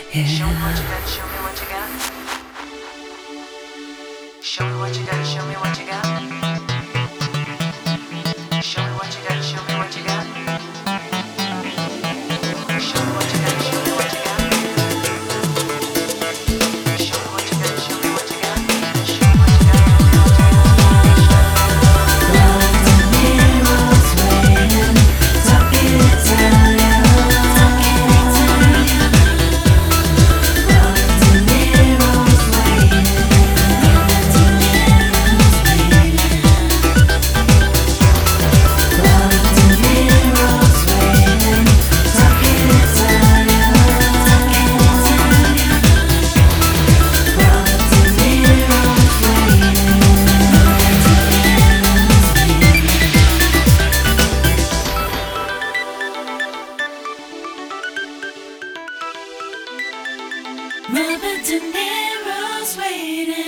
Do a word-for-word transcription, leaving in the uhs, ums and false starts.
Show me what you got, show me what you got. Show me what you got, show me what you got. Show me what you got, show me what you got. Show me what you got, show me what you got. Show me what you got, show me what you got. Show me what you got, show me what you got. Robert De Niro's waiting.